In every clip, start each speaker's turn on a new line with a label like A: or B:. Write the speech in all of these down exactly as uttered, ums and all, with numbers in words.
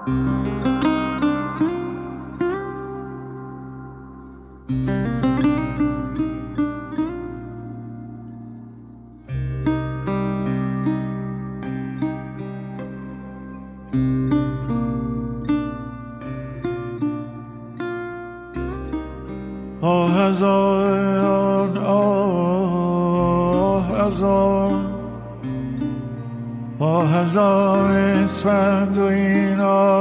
A: آه از آن آه از آن آه از آن اسفند و این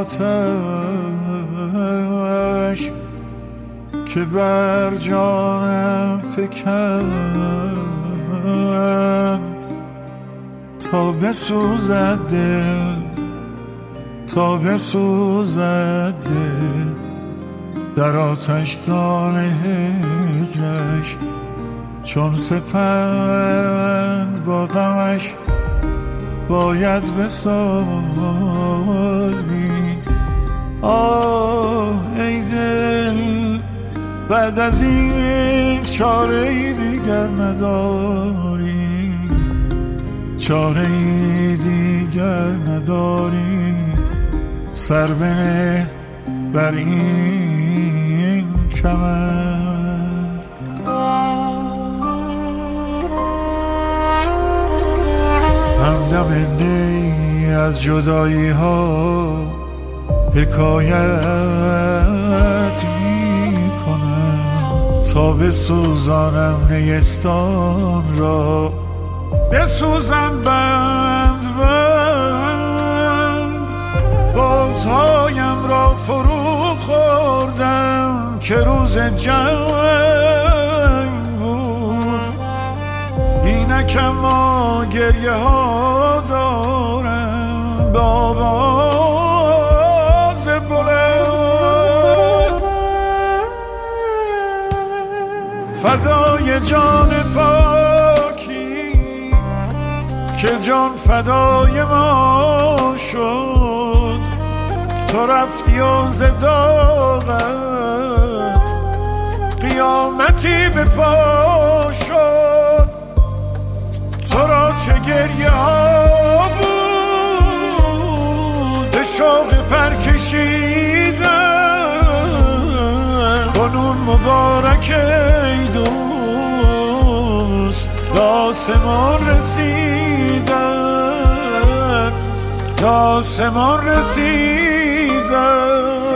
A: آتش که بر جانم فکند تا بسوزد دل تا بسوزد دل در آتش دان هجرش چون سپند با غمش باید بسازی. آه ای دل بعد از این چاره ای دیگر نداری، چاره ای دیگر نداری. سر بنه بر این کمند. همدم دی از جدایی ها حکایت می کنم تا بسوزانم نیستان را، بسوزم بند بند بازهایم را فرو خوردم که روز جنگ بود. اینکم ما گریه ها دارم با آواز بلند، فدای جان پاکی که جان فدای ما شد. تو رفتی و ز داغت قیامتی به پا شد. تو را چه گریه ها بود به شوق پر کشیدن. کنون مبارک ای دوست به آسمان رسیدن، به آسمان رسیدن.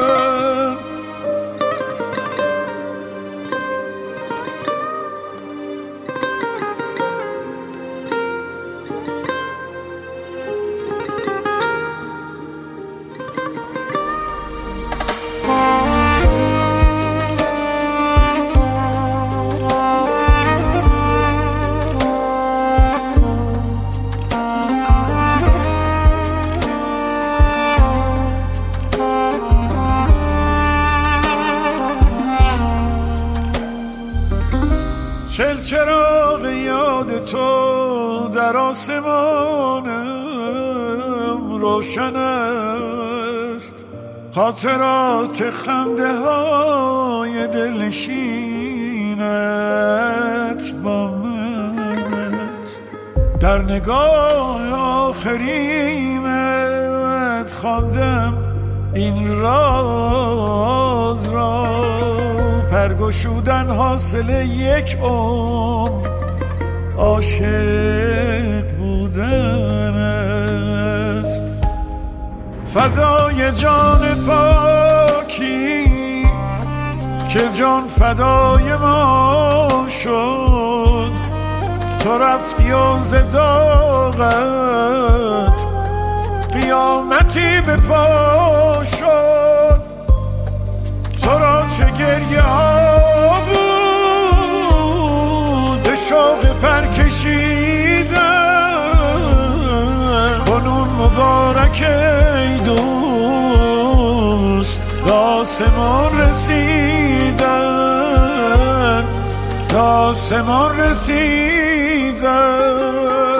A: چل چراغ یاد تو در آسمانم روشن است، خاطرات خنده های دلنشینت با من است. در نگاه آخریمت خواندم این راز را، پرگشودن حاصل یک عمر عاشق بودن است. فدای جان پاکی که جان فدای ما شد. تو رفتی و ز داغت قیامتی به پا شد. تو را چه گریه ها بود به شوق پر کشیدن. کنون مبارک ای دوست به آسمان رسیدن، به آسمان رسیدن.